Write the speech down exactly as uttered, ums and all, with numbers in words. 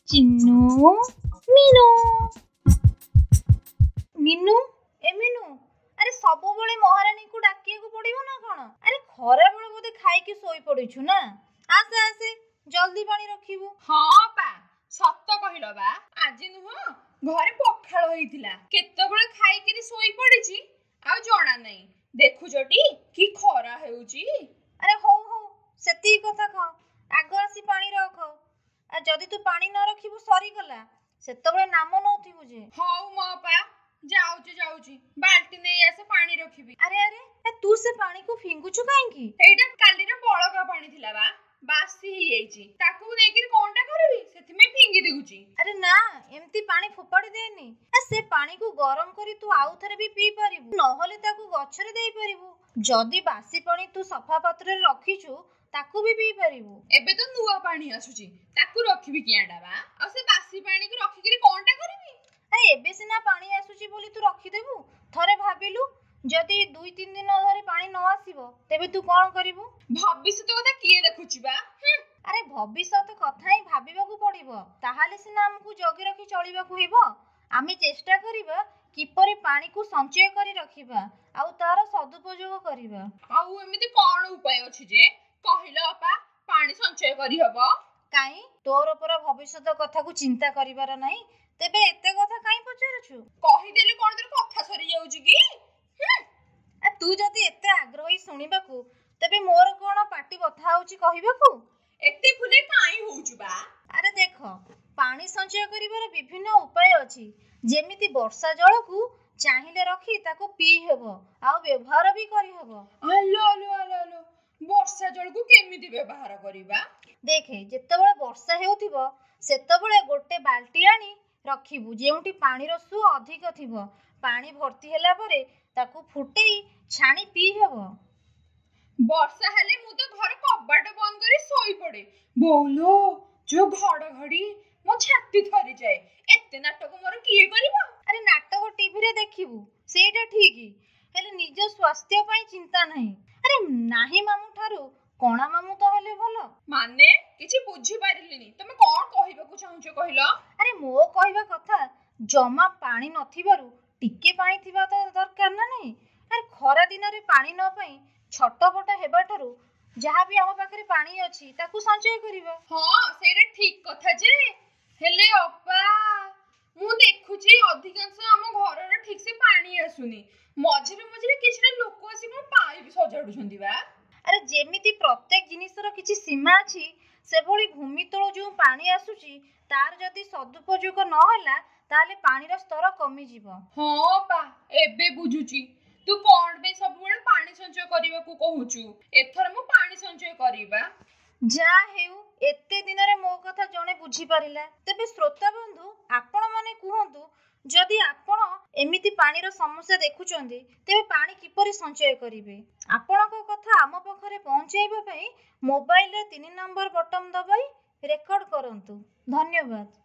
ଚିନୁ ମିନୁ ମିନୁ ଏ ମିନୁ ଆରେ ସବୁବେଳେ ମହାରାଣୀକୁ ଡାକିବାକୁ ପଡିବ ନା କଣ? ଆରେ ଖରାବେଳେ ବୋଧେ ଖାଇକି ଶୋଇ ପଡିଛୁ ନା? ଆସେ ଆସେ ଜଲ୍ଦି ପାଣି ରଖିବୁ। ହଁ ପା ସତ କହିଲ ବା, ଆଜି ନୁହଁ ଘରେ ପଖାଳ ହେଇଥିଲା, କେତେବେଳେ ଖାଇକିରି ଶୋଇ ପଡିଛି ଆଉ ଜଣା ନାହିଁ। ଦେଖୁଛଟି କି ଖରା ହେଉଛି। ଆରେ ହଉ ହଉ ସେତିକି କଥା କହ, ଆଗ ଆସି ପାଣି ରଖ। ଆଉ ଯଦି ତୁ ପାଣି ନ ରଖିବୁ ସରିଗଲା, ସେତେବେଳେ ନାମ ନଉଥିବୁ ଯେ। ହଉ ମୋ ପା ଯାଉଛି ଯାଉଛି ବାଲ୍ଟି ନେଇ ଆସେ ପାଣି ରଖିବି। ଆରେ ଆରେ ତୁ ସେ ପାଣିକୁ ଫିଙ୍ଗୁଛୁ କାହିଁକି? ଏଇଟା କାଲିର ବଳକା ପାଣି ଥିଲା ବା, ବାସି ହେଇଯାଇଛି, ତାକୁ ନେଇକିରି କଣଟା କରିବି, ସେଥିପାଇଁ ଫିଙ୍ଗି ଦେଉଛି। ଆରେ ନା, ଏମିତି ପାଣି ଫୋପାଡ଼ି ଦେନି। ସେ ପାଣିକୁ ଗରମ କରି ତୁ ଆଉ ଥରେ ବି ପିଇ ପାରିବୁ, ନହେଲେ ତାକୁ ଗଛରେ ଦେଇପାରିବୁ। ଯଦି ବାସି ପାଣି ତୁ ସଫା ପାତ୍ରରେ ରଖିଛୁ ତାକୁ ବି ପିଇ ପାରିବୁ। ଏବେ ତ ନୂଆ ପାଣି ଆସୁଛି, ତାକୁ ରଖିବି କିଆଁଟା ବା, ଆଉ ସେ ବାସି ପାଣିକୁ ରଖିକିରି କଣଟା କରିବି? ଆରେ ଏବେ ସିନା ପାଣି ଆସୁଛି ବୋଲି ତୁ ରଖିଦେବୁ, ଥରେ ଭାବିଲୁ ଯଦି ଦୁଇ ତିନି ଦିନ ଧରି ପାଣି ନ ଆସିବ ତେବେ ତୁ କଣ କରିବୁ? ଭବିଷ୍ୟତ କଥା କିଏ ଦେଖୁଛି ବା। ଆରେ ଭବିଷ୍ୟତ କଥା ହିଁ ଭାବିବାକୁ ପଡିବ, ତାହେଲେ ସିନା ଆମକୁ ଜଗି ରଖି ଚଳିବାକୁ ହେବ। ଆମେ ଚେଷ୍ଟା କରିବା କିପରି ପାଣିକୁ ସଞ୍ଚୟ କରି ରଖିବା ଆଉ ତାର ସଦୁପଯୋଗ କରିବା। ଆଉ ଏମିତି କଣ ଉପାୟ ଅଛି ଯେ କହିଲ ଅପା, ପାଣି ସଞ୍ଚୟ କରିହବ? କାଇଁ ତୋର ପରା ଭବିଷ୍ୟତ କଥାକୁ ଚିନ୍ତା କରିବାର ନାହିଁ, ତେବେ ଏତେ କଥା କାଇଁ ପଚାରୁଛୁ? କହିଦେଲେ କଣ ତୋର କଥା ସରିଯାଉଛି କି? ତୁ ଯଦି ଏତେ ଆଗ୍ରହୀ ଶୁଣିବାକୁ, ତେବେ ମୋର କଣ ପାଟି ବଥା ହଉଛି କହିବାକୁ? ଏତେ ଫୁଲେ କାଇଁ ହଉଛୁ ବା? ଆରେ ଦେଖ, ପାଣି ସଞ୍ଚୟ କରିବାର ବିଭିନ୍ନ ଉପାୟ ଅଛି। ଯେମିତି ବର୍ଷା ଜଳକୁ ଚାହିଁଲେ ରଖି ତାକୁ ପିଇ ହେବ ଆଉ ବ୍ୟବହାର ବି କରିହବ। ଆଲୋ ଆଲୋ ଆଲୋ ଆଲୋ, ବର୍ଷା ଜଳକୁ କେମିତି ବ୍ୟବହାର କରିବା? ଦେଖେ, ଯେତେବେଳେ ବର୍ଷା ହେଉଥିବ ସେତେବେଳେ ଗୋଟେ ବାଲ୍ଟି ଆଣି ରଖିବୁ ଯେଉଁଠି ପାଣିର ସୁଅ ଅଧିକ ଥିବ। ପାଣି ଭର୍ତ୍ତି ହେଲା ପରେ ତାକୁ ଫୁଟେଇ ଛାଣି ପିଇ ହେବ। ବର୍ଷା ହେଲେ ମୁଁ ତ ଘର କବାଟ ବନ୍ଦ କରି ଶୋଇ ପଡେ। ବୋଉଲୋ, ଯୋଉ ଘଡଘଡି, ମୋ ଛାତି ଥରିଯାଏ। ଏତେ ନାଟକ ମୋର କିଏ କରିବ? ଆରେ ନାଟକ ଟିଭିରେ ଦେଖିବୁ, ସେଇଟା ଠିକ୍, ହେଲେ ନିଜ ସ୍ୱାସ୍ଥ୍ୟ ପାଇଁ ଚିନ୍ତା ନାହିଁ। ଆରେ ନାହିଁ ମାମୁଁ ଠାରୁ କଣା ମାମୁଁ ତ ହେଲେ ଭଲ। ମାନେ କିଛି ବୁଝିପାରିଲିନି, ତମେ କଣ କହିବାକୁ ଚାହୁଁଛ କହିଲ? ଆରେ ମୋ କହିବା କଥା, ଜମା ପାଣି ନଥିବାରୁ ଟିକେ ପାଣି ଥିବା ତ ଦରକାର ନା ନାହିଁ। ଆରେ ଖରା ଦିନରେ ପାଣି ନ ପାଇଁ ଛଟପଟ ହେବା ଠାରୁ ଯାହାବି ଆମ ପାଖରେ ପାଣି ଅଛି ତାକୁ ସଞ୍ଚୟ କରିବା। ହଁ ସେଇଟା ଠିକ୍ କଥା ଯେ, ହେଲେ ଅପା ମୁଁ ଦେଖୁଛି ଅଧିକାଂଶ ଆମ ଘରର ଠିକ୍ ସେ ପାଣି ଆସୁନି। ମଝିରେ ମଝିରେ କିଛିଟା ଲୋକ ଆସି ମୋ ପାଇପ୍ ସଜାଡୁଛନ୍ତି ବା। ଆରେ ଯେମିତି ପ୍ରତ୍ୟେକ ଜିନିଷର କିଛି ସୀମା ଅଛି, ସେଭଳି ଭୂମି ତଳୁ ଯୋଉ ପାଣି ଆସୁଛି ତାର ଯଦି ସଦୁପଯୋଗ ନହେଲା ତାହେଲେ ପାଣିର ସ୍ତର କମିଯିବ। ହଁ ପା, ଏବେ ବୁଝୁଛି ତୁ କଣ ପାଇଁ ସବୁବେଳେ ପାଣି ସଞ୍ଚୟ କରିବାକୁ କହୁଛୁ। ଏଥର ମୁଁ ପାଣି ସଞ୍ଚୟ କରିବା। ଯାହା ହେଉ, ଏତେ ଦିନରେ ମୋ କଥା ଜଣେ ବୁଝିପାରିଲା। ତେବେ ଶ୍ରୋତା ବନ୍ଧୁ, ଆପଣ ମାନେ କୁହନ୍ତୁ, ଯଦି ଆପଣ ଏମିତି ପାଣିର ସମସ୍ୟା ଦେଖୁଛନ୍ତି ତେବେ ପାଣି କିପରି ସଞ୍ଚୟ କରିବେ? ଆପଣଙ୍କ କଥା ଆମ ପାଖରେ ପହଞ୍ଚାଇବା ପାଇଁ ମୋବାଇଲରେ ତିନି ନମ୍ବର ବଟନ ଦବାଇ ରେକର୍ଡ କରନ୍ତୁ। ଧନ୍ୟବାଦ।